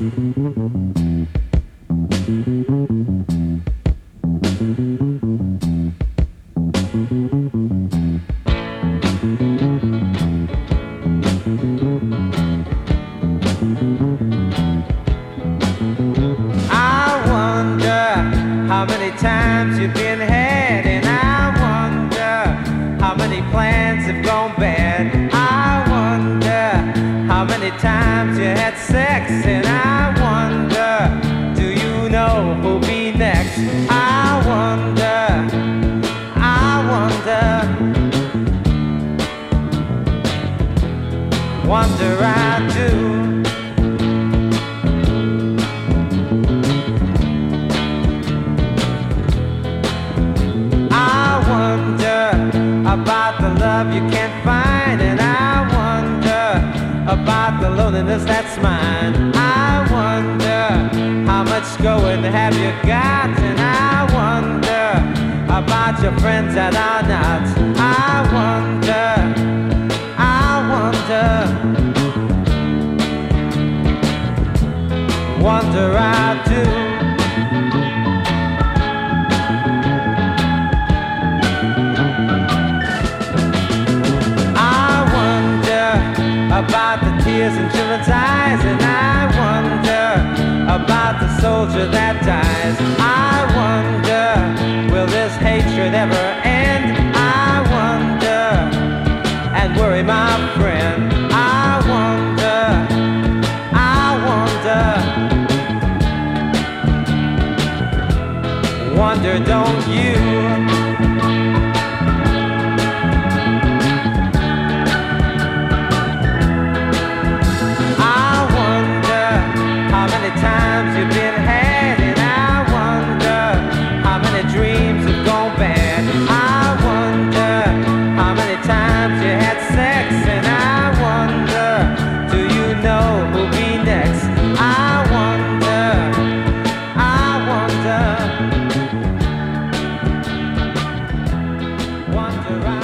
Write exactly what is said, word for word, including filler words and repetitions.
How many times you've been had, and I wonder how many plans have gone bad. I wonder how many times you had sex, and I wonder, do you know who'll be next? I wonder, I wonder, wonder I do. About the love you can't find, and I wonder about the loneliness that's mine. I wonder how much going have you got, and I wonder about your friends that are not. I wonder, I wonder, wonder I do. About the tears in children's eyes, and I wonder about the soldier that dies. I wonder, will this hatred ever end? I wonder, and worry my friend. I wonder, I wonder, wonder don't you? Times you've been had, and I wonder how many dreams have gone bad. I wonder how many times you had sex, and I wonder, do you know who'll be next? I wonder, I wonder, wonder I